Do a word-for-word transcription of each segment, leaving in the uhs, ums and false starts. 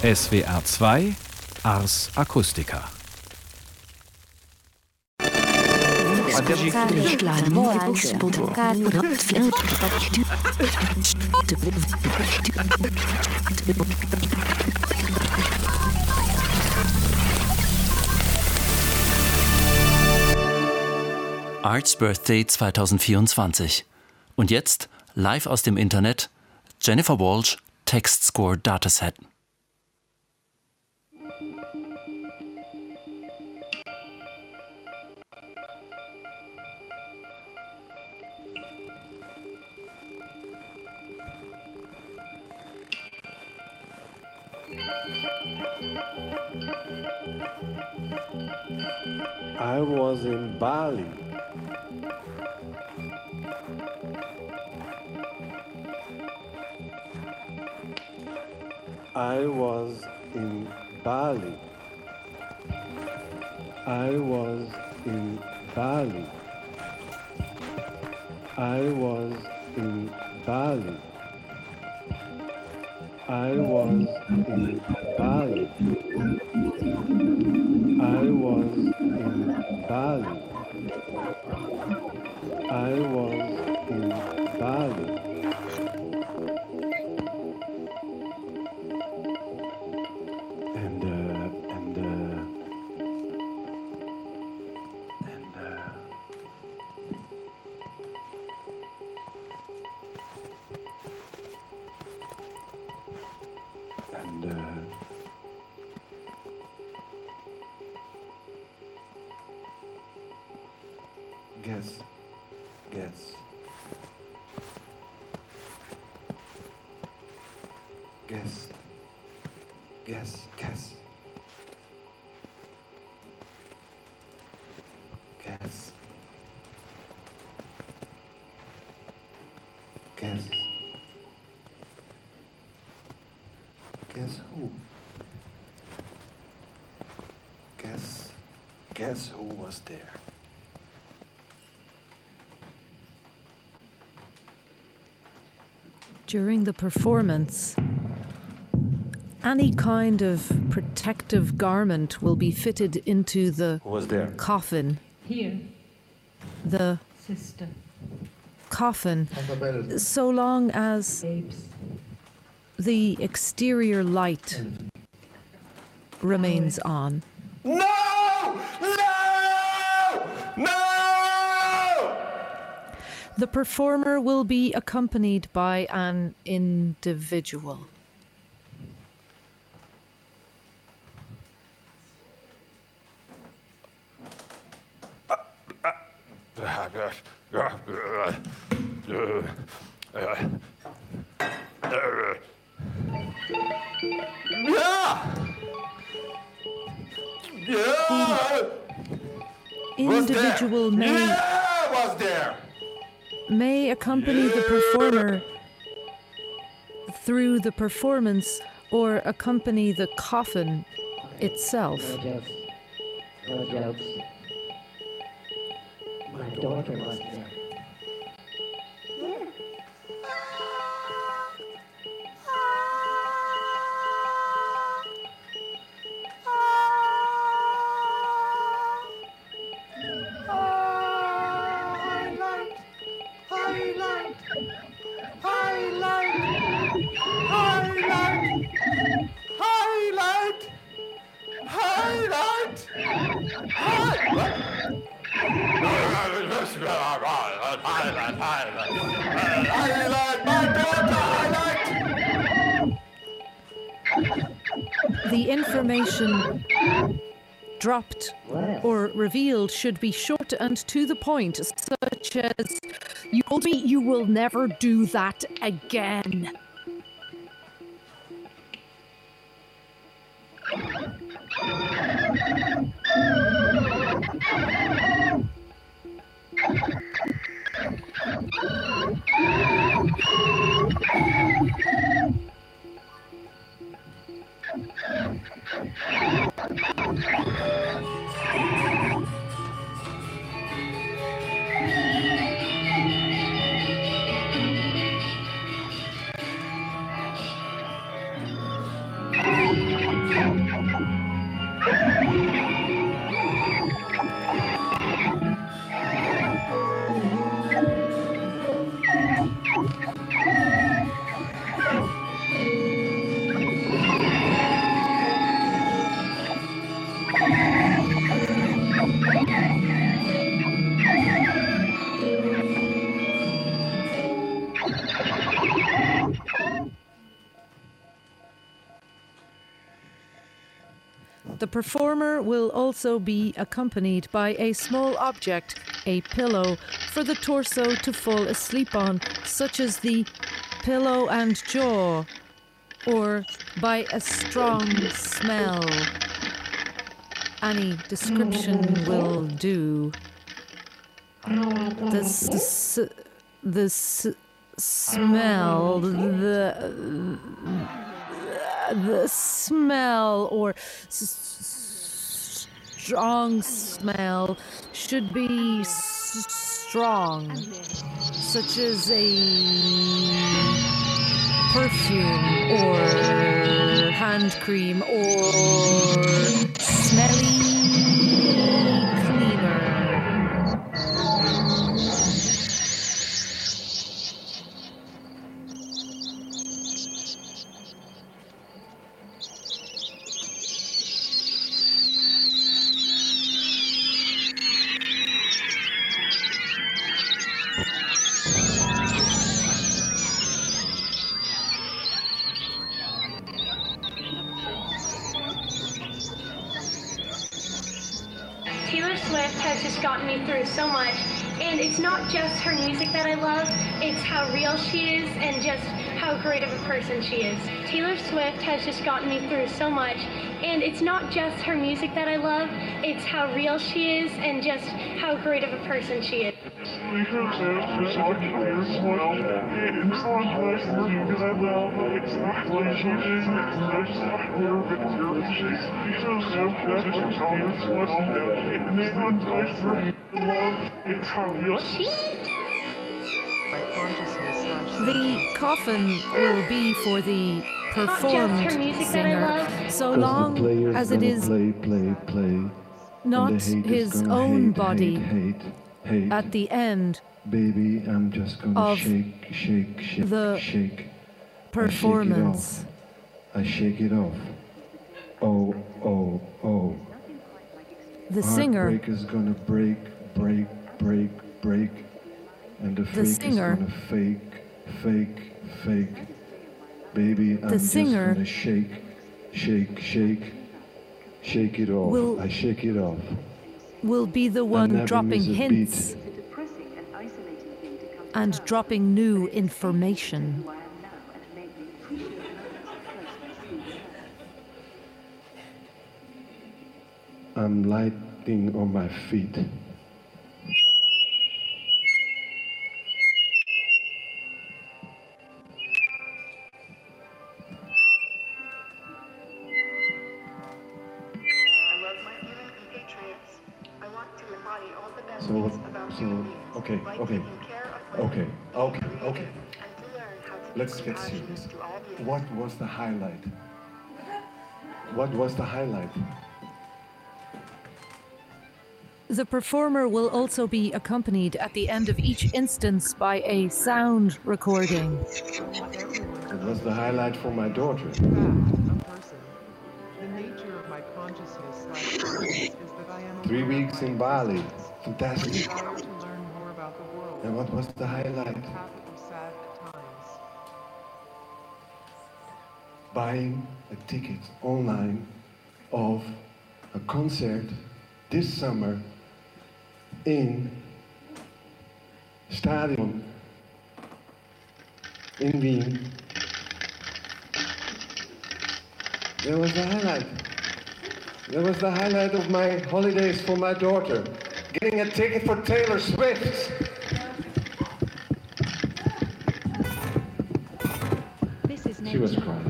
S W R zwei Ars Acustica. Art's Birthday zwanzig vierundzwanzig. Und jetzt, live aus dem Internet, Jennifer Walsh, Text Score Dataset. I was in Bali. I was in Bali. I was in Bali. I was in Bali. I was in Bali. I was in Bali. I was in Bali. And uh, and uh, and uh, and uh, guess, guess, guess, guess, guess, guess, guess, guess who? Guess, guess who was there? During the performance, any kind of protective garment will be fitted into the Who was there? coffin. Here, The sister, coffin, so long as babes. the exterior light remains on. No! No! No! The performer will be accompanied by an individual. Individual may Yeah, was there. may accompany the performer through the performance or accompany the coffin itself. No jokes. No jokes. My daughter was there. The information dropped or revealed should be short and to the point, such as, you told me you will never do that again. The performer will also be accompanied by a small object, a pillow, for the torso to fall asleep on, such as the pillow and jaw, or by a strong smell. Any description will do. The s- the s- smell, the the smell or s- strong smell should be s- strong, such as a perfume or hand cream or smelly cleaner. Taylor Swift has just gotten me through so much, and it's not just her music that I love, it's how real she is and just how great of a person she is. Taylor Swift has just gotten me through so much, and it's not just her music that I love, it's how real she is and just how great of a person she is. The coffin will be for the performed singer, so long as it is play, play, play. not his own body Hate, hate, at the end Baby, I'm just gonna of shake, shake, shake, the shake. performance. I shake it off. Oh, oh, oh. The singer, Heartbreak is gonna break, break, break, break. And the, The fake singer- is gonna fake, fake, fake. Baby, I'm The just singer gonna shake, shake, shake. Shake it off. will- I shake it off. will be the I one never dropping miss a hints beat. and dropping new information. I'm lighting on my feet. So, so, okay, okay, okay, okay, okay. Let's get serious. What was the highlight? What was the highlight? The performer will also be accompanied at the end of each instance by a sound recording. It was the highlight for my daughter. A person. The nature of my consciousness slash purpose is that I am Three aware of weeks my in Bali. existence, Fantastic. desire to learn more about the world, And what was the highlight? happy or sad at times. Buying a ticket online of a concert this summer in Stadion in Wien. That was the highlight. That was the highlight of my holidays for my daughter. Getting a ticket for Taylor Swift. This is She was nature. crying.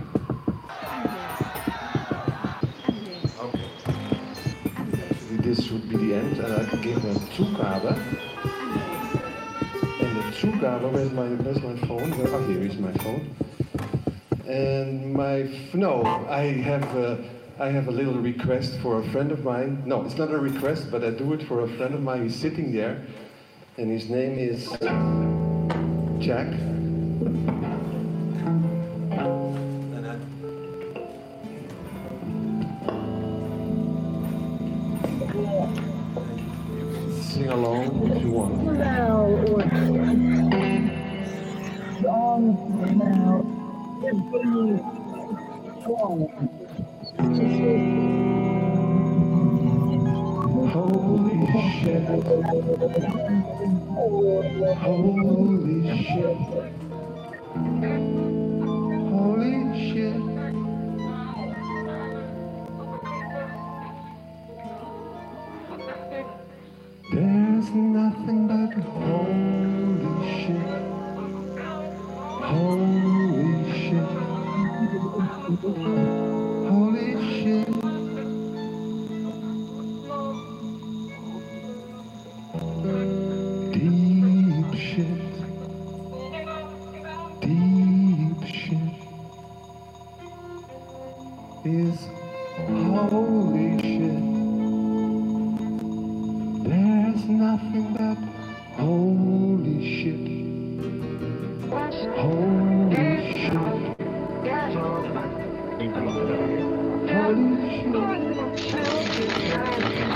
And this. Okay. And this. This would be the end. And I gave her a Zugabe. And this. And the Zugabe, where's my, where's my phone? Where, oh, here is my phone. And my, f- no, I have, a, I have a little request for a friend of mine. No, it's not a request, but I do it for a friend of mine. He's sitting there, and his name is Jack. And I, sing along if you want. Holy shit. Holy shit. Holy shit. There's nothing but holy shit. Holy shit. Holy shit. Deep shit. Deep shit is holy shit. There's nothing but holy shit. Holy shit. Holy shit.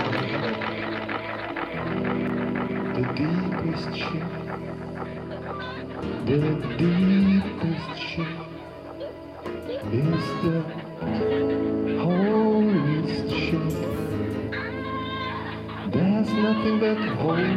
The deepest shit. The deepest shit is the holiest shit. There's nothing but holy.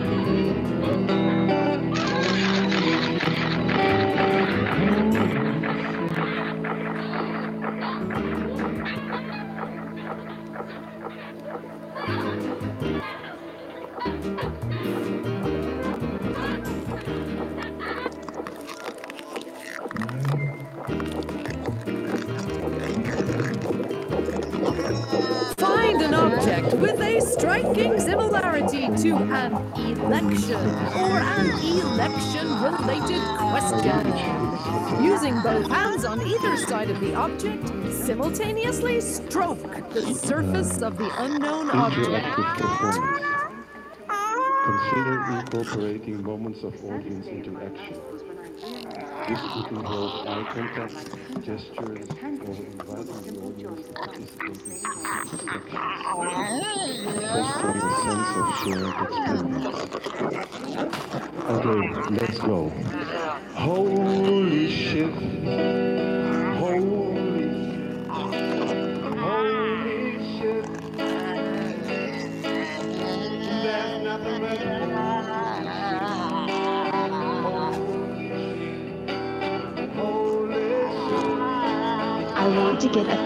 Find an object with a striking similarity to an election or an election-related question. Using both hands on either side of the object, simultaneously stroke the surface of the unknown object. Interactive performance. Consider incorporating moments of audience interaction. This could involve eye contact, gestures, or inviting the audience to participate in specific sections, fostering a sense of shared experience. Okay, let's go. Holy shit. Holy Holy shit. There's nothing but I want to get a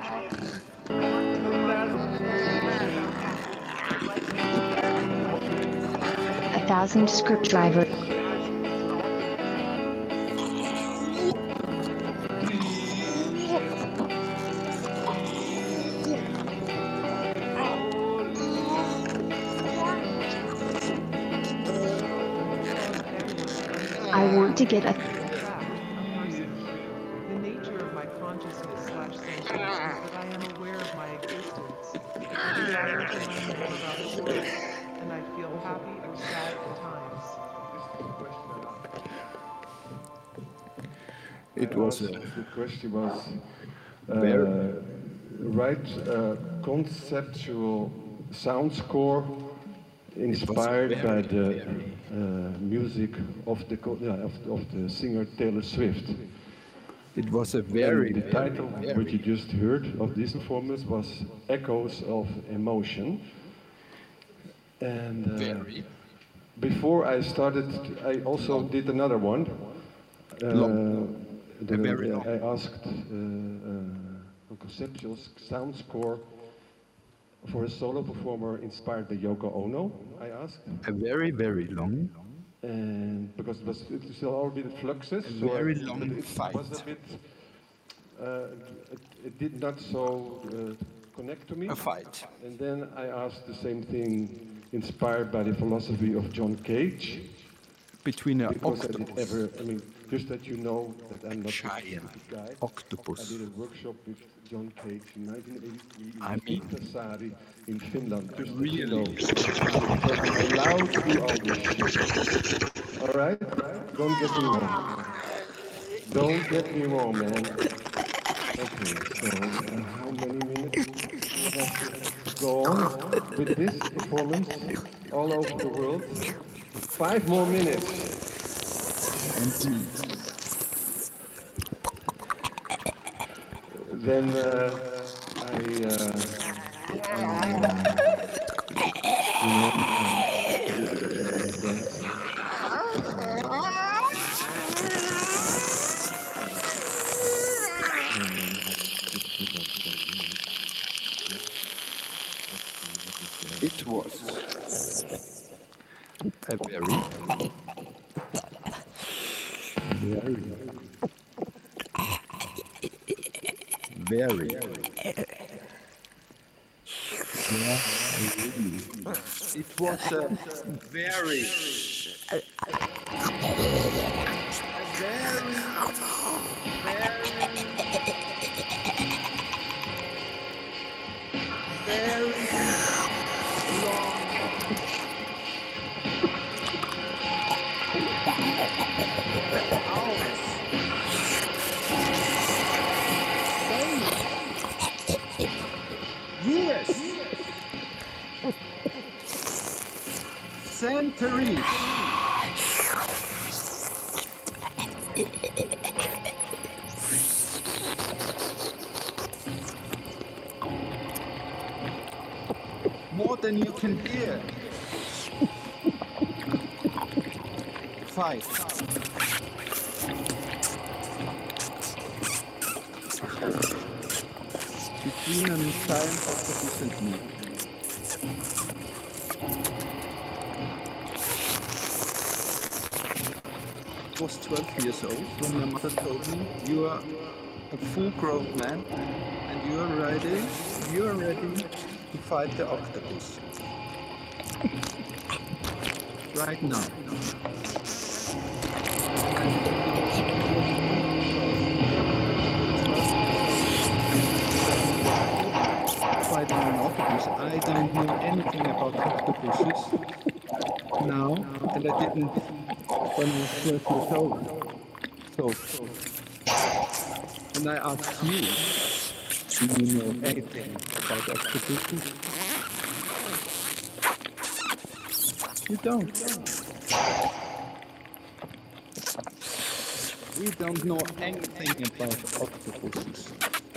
a thousand script driver. I want to get a The nature of my consciousness slash sentience is that I am aware of my existence. I desire to learn more about the world, and I feel happy or sad at times. It was a The question was uh, Very- write a conceptual sound score inspired very, by the very- uh, music of the co- yeah, of, of the singer Taylor Swift. it was a very, And the very, title, very- which you just heard of this performance, was Echoes of Emotion. And uh, very before I started, I also did another one. Uh, Long. the- Very uh, long. I asked uh, uh, a conceptual sound score for a solo performer inspired by Yoko Ono. I asked, a very, very long. and because it was it was still all a bit fluxus, A so very I- long but it fight. was a bit. Uh, it, it did not so uh, connect to me. A fight. And then I asked the same thing, inspired by the philosophy of John Cage. Between an Because I did octopus. ever, I mean, just that you know that I'm not a Giant stupid guy. I octopus. did a workshop with John Cage in nineteen eighty-three in I mean- Pietarsaari in Finland. Just that you Really? know. I'm allowed to do all this shit. All right? Don't get me wrong. Don't get me wrong, man. Okay, so uh, how many minutes have to go on with this performance all over the world? Five more minutes. Indeed. Then uh, I, uh, I, uh, It was a very, very, very, it was a very, yes, centuries. More than you can hear. Five. Between an time octopus and me. I was twelve years old when my mother told me, you are a full-grown man and you are ready, you are ready to fight the octopus. Right now. Fighting an octopus. I don't know anything about octopuses now, and I didn't when I was twelve years old. So, when I ask you, do you know anything about octopuses? You don't. We don't know anything about octopuses.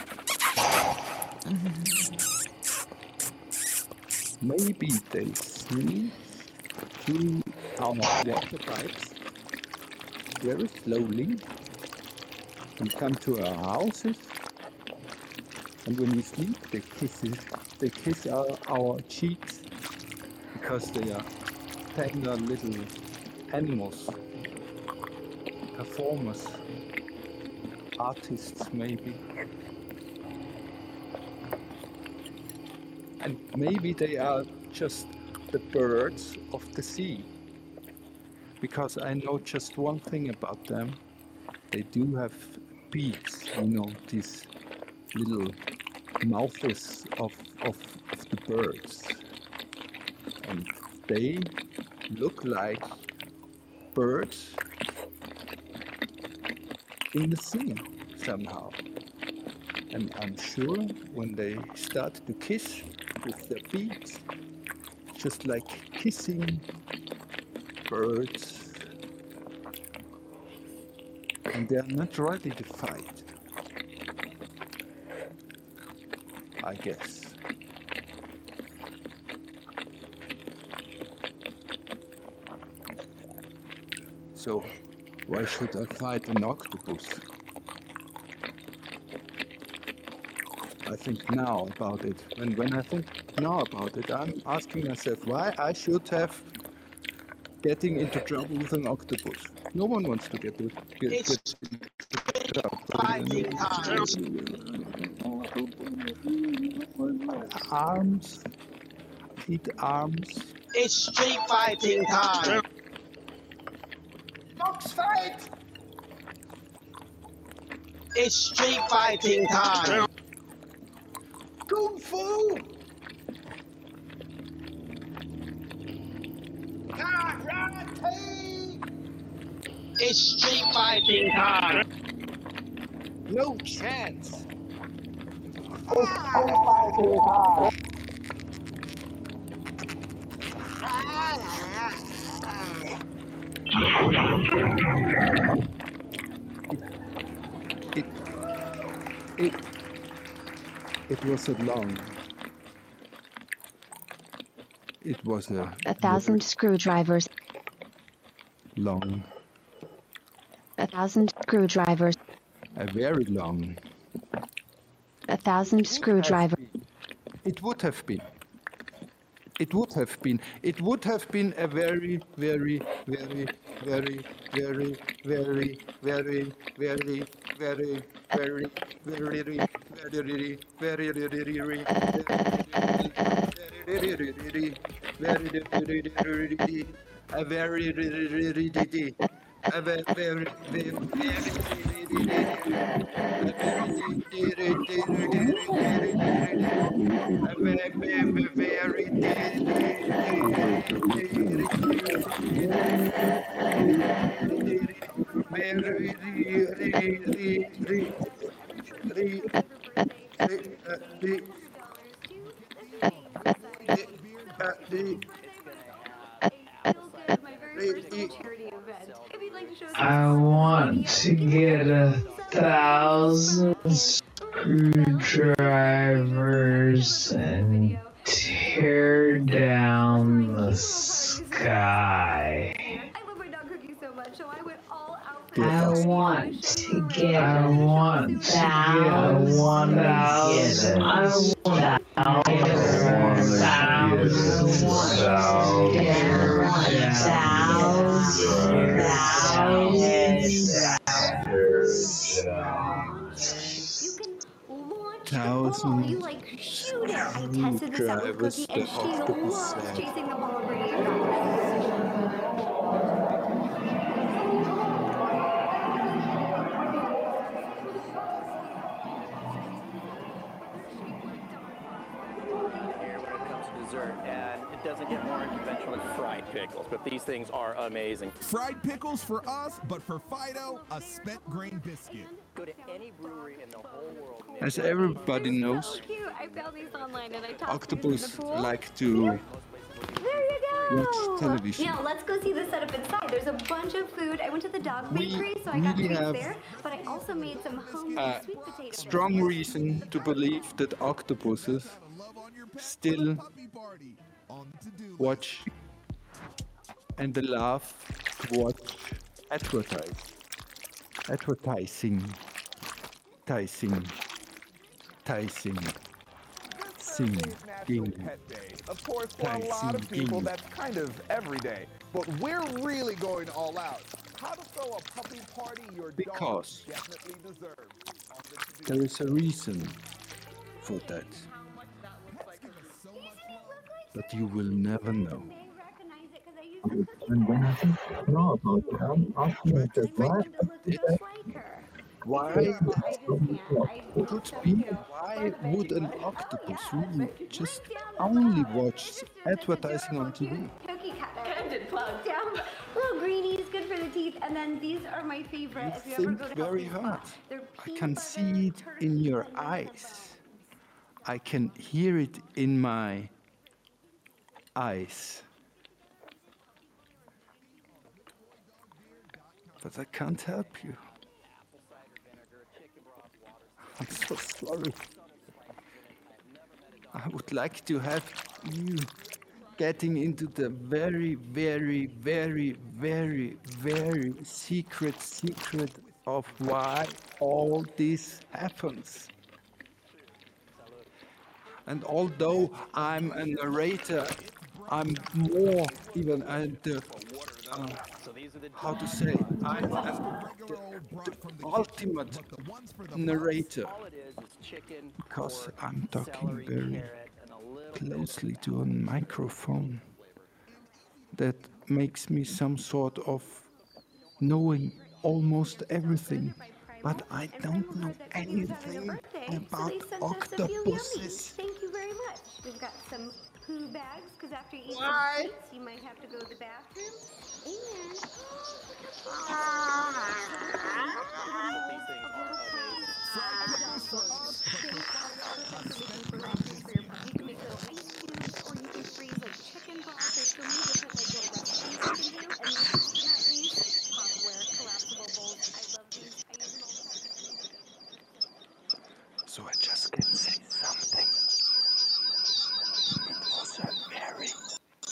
Maybe they sneak through our water pipes very slowly and come to our houses. And when we sleep, they kiss it, they kiss our, our cheeks because they are tender little animals, performers, artists maybe. And maybe they are just the birds of the sea. Because I know just one thing about them. They do have beaks, you know, these little mouths of, of, of the birds. And they look like birds in the sea somehow. And I'm sure when they start to kiss with their beaks, just like kissing birds, and they're not ready to fight, I guess. So, why should I fight an octopus? I think now about it. And when I think now about it, I'm asking myself why I should have getting into trouble with an octopus. No one wants to get, to, get, get into trouble. Arms, eat arms. It's street fighting time. Box fight. It's street fighting time. Kung Fu! Karate! It's street fighting time. No chance. It's street fighting time. It, it, it wasn't long. it was a A thousand screwdrivers. long, A thousand screwdrivers. a very long. A thousand screwdrivers. It would have been. It would have been. It would have been a very, very, very, very, very, very, very, very, very, very, very, very, very, very, a very, a very, I want to get a thousand screwdrivers and tear down the sky. I want to get I want to get a one thousand. I want thousand You like shoot it. I tested this out with Cookie, and she loves chasing the ball and bringing it back. And it doesn't get more unconventional than fried pickles, but these things are amazing. Fried pickles for us, but for Fido, a spent grain biscuit. Go to any brewery in the whole world. As everybody knows, Cute. I found these online and I tossed octopus them in the pool. like to There you go. watch television. Now let's go see the setup inside. There's a bunch of food. I went to the dog We bakery, so I got really treats have there. But I also made some homemade a sweet potato. strong reason to believe that octopuses still watch and they love to watch advertise. Advertising. Tising. Tising. Sing. Ging. Of course, for a lot of people, that's kind of every day. But we're really going all out. How to throw a puppy party your Because dog definitely deserves. there is a reason for that. But you will never know. And when I think no about it, I'm asking myself, why? Why could be? Why would an octopus really just only watch advertising on T V? Cookie cutter. Candid plug. Down. Little greenies, good for the teeth. And then these are my favorite. You if you ever think go to very healthy hard. spots. They're I peanut can butter see it in your eyes. I can hear it in my eyes. But I can't help you. I'm so sorry. I would like to have you getting into the very, very, very, very, very secret secret of why all this happens. And although I'm a narrator, I'm more even uh, the, uh, how to say, I'm uh, the, the ultimate narrator because I'm talking very closely to a microphone that makes me some sort of knowing almost everything, but I don't know anything about octopuses. Thank you very much. We've got some poo bags, because after you eat some sweets, you might have to go to the bathroom. And... So I just can say something. It was a very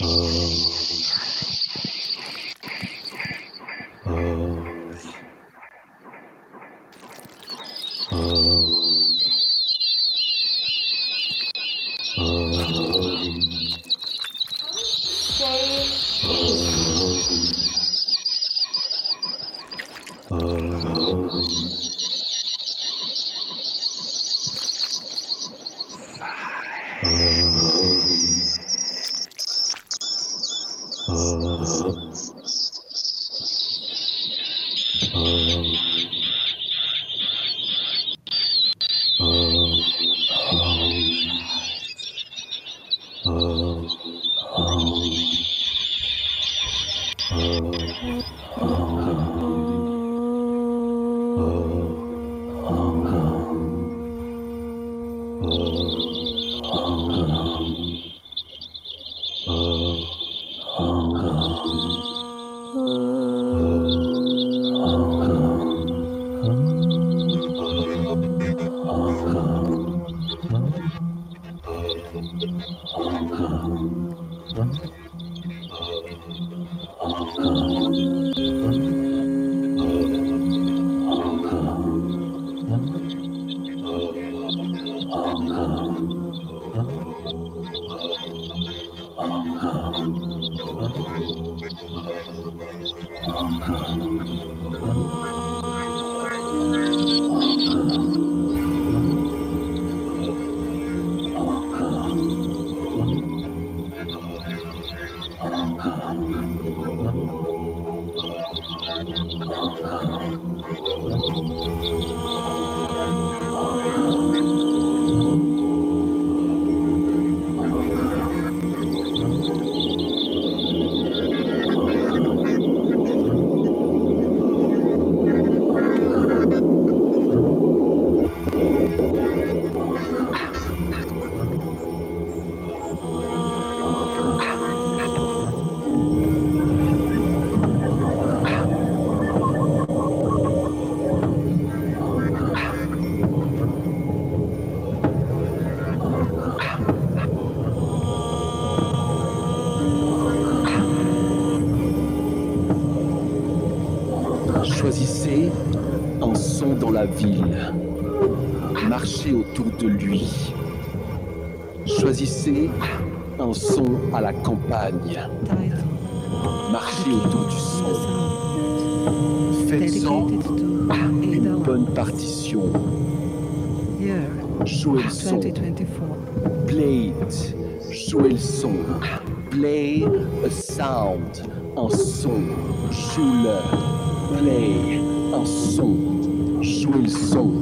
Choisissez un son dans la ville. Marchez autour de lui. Choisissez un son à la campagne. Marchez autour du son. Faites-en une bonne partition. Jouez le son. Play it. Jouez le son. Play a sound. Un son. Joue-le. Play un son, jouez le son.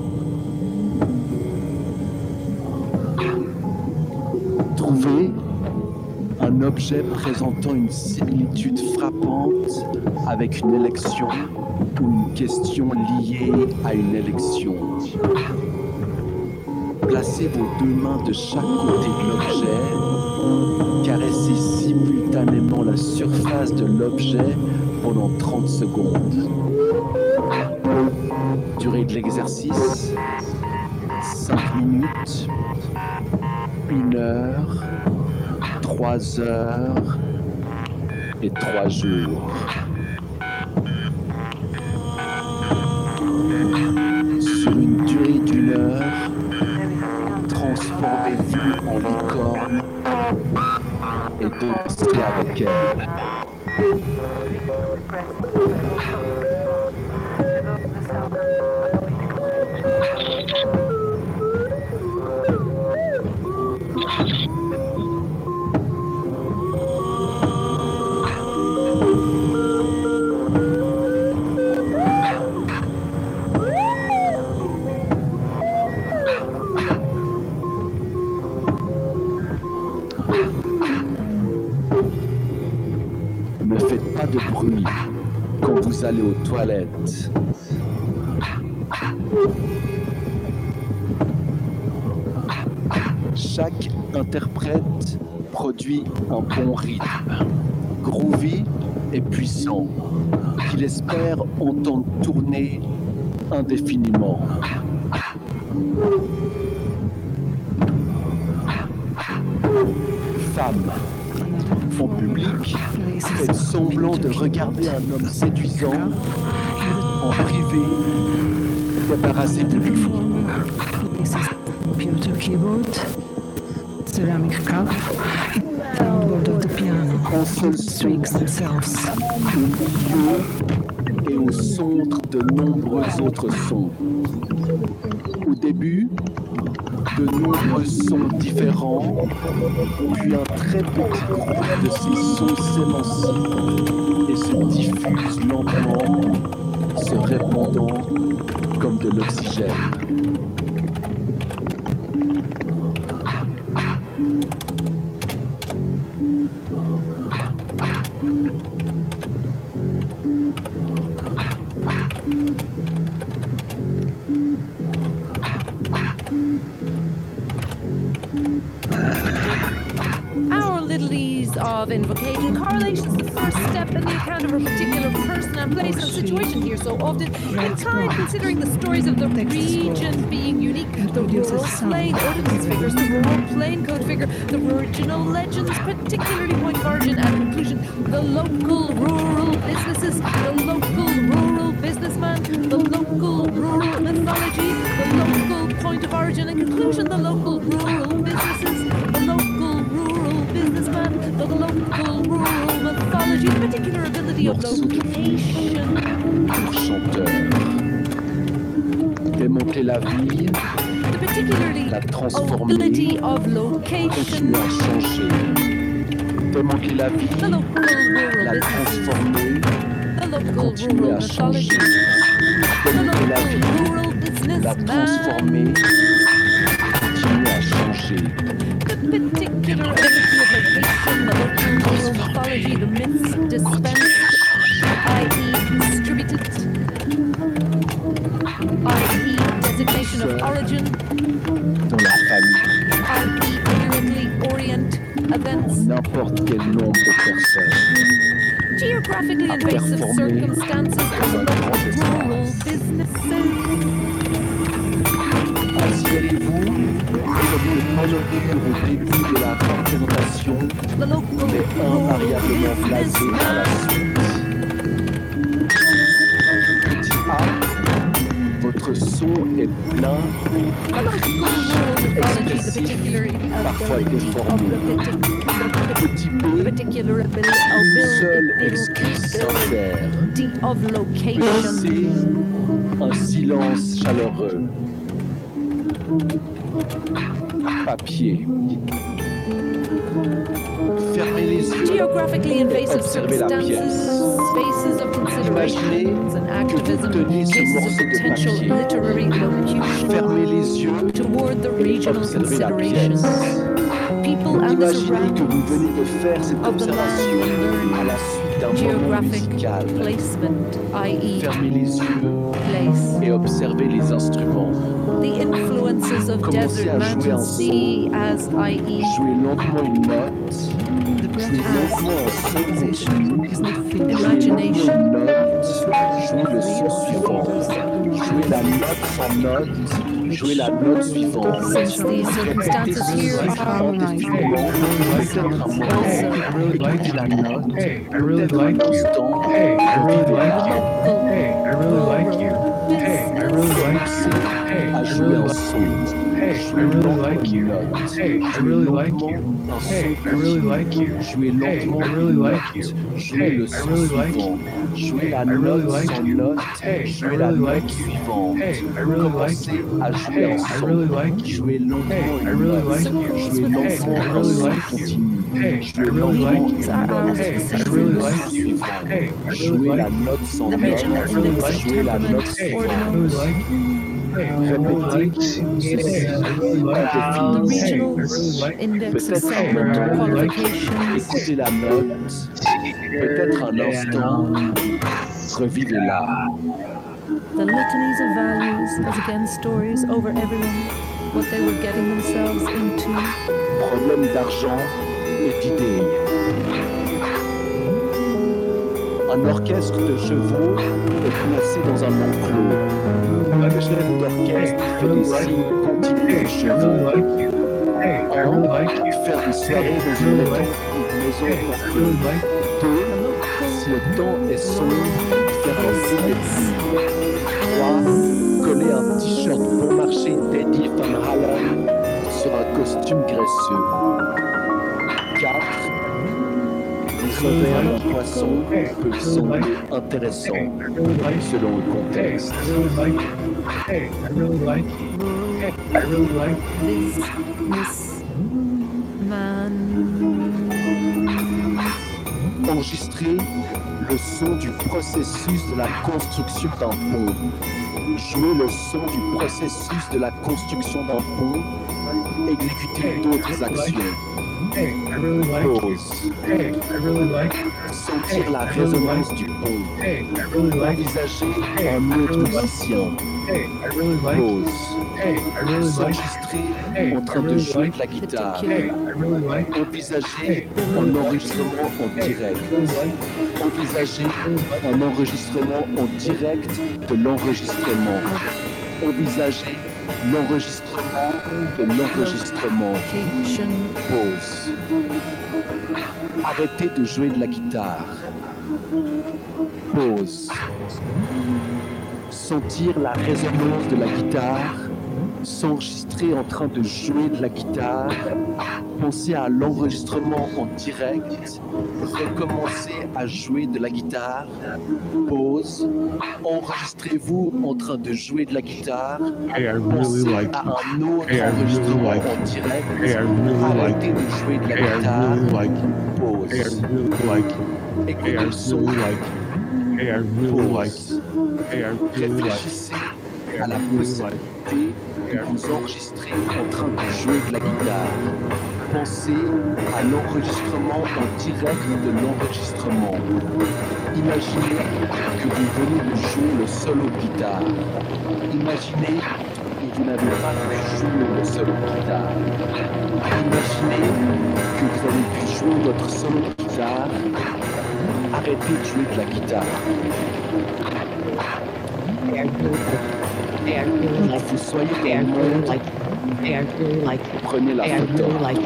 Trouvez un objet présentant une similitude frappante avec une élection ou une question liée à une élection. Placez vos deux mains de chaque côté de l'objet, caressez simultanément la surface de l'objet pendant trente secondes. Durée de l'exercice, cinq minutes, une heure, trois heures et trois jours. Sur une durée d'une heure, transformez-vous en licorne et dansez avec elle. Ne faites pas de bruit quand vous allez aux toilettes. Chaque interprète produit un bon rythme, groovy et puissant, qu'il espère entendre tourner indéfiniment. Femme, En public, faites semblant de regarder un homme séduisant. En privé, débarrassez-vous du fond. Computer keyboard, ceramic cup, keyboard of the piano, Un seul son, strings themselves. au milieu et au centre de nombreux autres sons. Au début, de nombreux sons différents, puis un très petit groupe de ces sons s'émancipe et se diffuse lentement, se répandant comme de l'oxygène. Our little ease of invocation correlation is the first step in the account of a particular person and place and situation here so often in time, considering the stories of the region being unique, the rural plain ordinance figures, the rural plain code figure, the original legends, particularly point of origin and conclusion, the local rural businesses, the local rural businessman, the local rural mythology, the local point of origin and conclusion, the local rural businesses, the local rural businessman, the local rural mythology, the particular ability of location. Pour chanteur, démonter la ville, The particularly la transformer, ability of location. continuer à changer. Démanteler la ville, The local rural la businesses. transformer, The local continuer rural à changer. mythology. The Démanteler la local ville, rural la businessman. transformer, continuer à changer. The particular ability of location, the local rural mythology, the myths dispensed, that is distributed, that is designation of origin, Dans la famille, that is accurately orient events, n'importe quel nombre de personnes. geographically invasive circumstances, and local rural businesses. Assurez-vous, comme le monocule au début de la représentation, The local mais rural invariablement placé à la businessman. suite. Petit A, votre son est plein, The local rural mythology, the expressif, particular parfois ability of déformé. the Petit the B, particular ability une seule of excuse sincère. of Petit location. C, un silence chaleureux. Papier. Fermez les yeux. Geographically invasive Observez la circumstances, pièce. spaces of considerations and activism, tenez ce cases of morceau de potential papier. literary locution Fermez les yeux toward the regional observez la considerations. pièce. People and the Imaginez que vous venez de faire cette of the observation land à la suite d'un moment geographic musical. placement, that is Fermez les yeux place. et observez les instruments. The influences of Commencez desert, à jouer mountain, un sea as that is Jouez lentement une note. Jouez lentement un son continu. Jouez imagination. lentement une note. Jouez le son suivant. Jouez la note sans note. Jouez la note suivante. Since these circumstances here are harmonized. Peut-être un moment, I really like écoutez la you. note. Hey, I really Peut-être un like you. instant, Hey, I really revivez like la you. Hey, I really like you. Hey, I really like you. Hey, à I jouer really un like son. Hey, I really like you. Hey, I really like you. Hey, I really like you. Jouez Hey, lentement I really une like note. you. Jouez Hey, le I son really like suivant. you. Jouez Hey, la I really note like sans you. note. Hey, I Jouez la really like note you. suivante. Hey, I really like Commencez you. à jouer Hey, un I son. really like you. Jouez lentement Hey, I une really note. like you. Jouez Hey, lentement I un really son like you. continu. Hey, I Jouez really lentement like une you. note. Hey, I Jouez really le like son you. suivant. Hey, I really Jouez la like you. note sans The note. regional I really index like Jouez la temperament note Hey, I really suivante. like you. Hey, I really like you. Répétez Hey, I really like you. The indéfiniment. Hey, I regional really like you. index Peut-être un assessment moment, qualifications. écoutez la note. Peut-être un instant, revivez-la. The litanies of values as against stories over everyone, what they were getting themselves into. Problème d'argent et d'idées. Un orchestre de chevaux est placé dans un enclos. Un chef d'orchestre fait des signes continus de chevaux. Un, faire des soirées dans une maison, une maison portée. Deux, si le temps est sombre, faire danser des plumes. Trois, coller un t-shirt bon marché d'Eddie Van Halen sur un costume graisseux. Quatre, les revers d'un poisson peuvent sembler intéressants selon le contexte. Enregistrer le son du processus de la construction d'un pont. Jouer le son du processus de la construction d'un pont. Exécuter d'autres actions. Pause. Sentir la résonance du pont. Envisager un autre musicien. Pause. S'enregistrer en train de jouer de la guitare. Envisager un enregistrement en direct. Envisager un enregistrement en direct de l'enregistrement. Envisager l'enregistrement de l'enregistrement. Pause. Arrêtez de jouer de la guitare. Pause. Sentir la résonance de la guitare. S'enregistrer en train de jouer de la guitare. Penser à l'enregistrement en direct. Recommencer à jouer de la guitare. Pause. Enregistrez-vous en train de jouer de la guitare. Pensez à un autre enregistrement en direct. Arrêtez de jouer de la guitare. Pause. Écoutez le son. Pause. Réfléchissez à la possibilité de vous enregistrer en train de jouer de la guitare. Pensez à l'enregistrement en direct de l'enregistrement. Imaginez que vous venez de jouer le solo de guitare. Imaginez que vous n'avez pas pu jouer le solo de guitare. Imaginez que vous avez pu jouer votre solo de guitare. Arrêtez de jouer de la guitare. Quand vous soyez dans le monde, prenez la photo.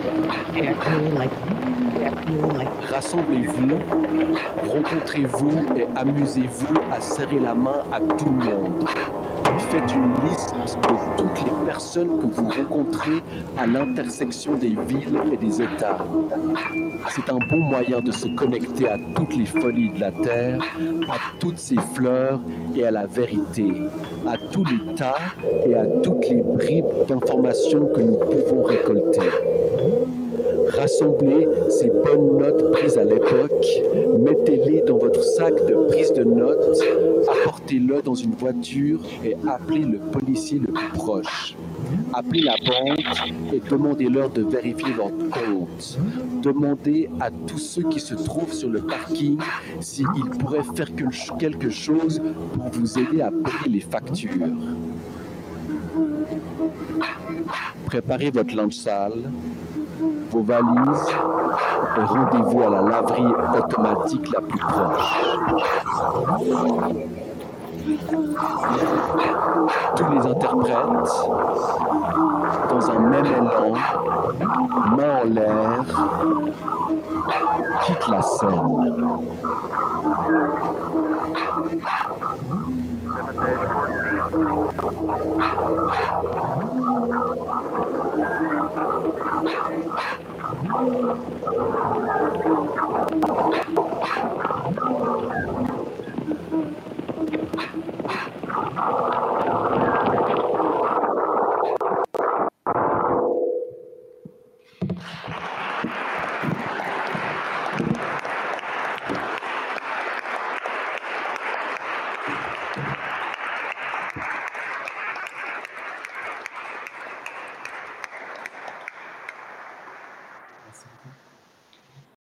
Rassemblez-vous, rencontrez-vous et amusez-vous à serrer la main à tout le monde. Faites une liste de toutes les personnes que vous rencontrez à l'intersection des villes et des États. C'est un bon moyen de se connecter à toutes les folies de la Terre, à toutes ses fleurs et à la vérité, à tous les tas et à toutes les bribes d'informations que nous pouvons récolter. Rassemblez ces bonnes notes prises à l'époque, mettez-les dans votre sac de prise de notes, apportez-le dans une voiture et appelez le policier le plus proche. Appelez la banque et demandez-leur de vérifier votre compte. Demandez à tous ceux qui se trouvent sur le parking s'ils pourraient faire quelque chose pour vous aider à payer les factures. Préparez votre linge sale, vos valises et rendez-vous à la laverie automatique la plus proche. Tous les interprètes, dans un même élan, main en l'air, quittent la scène.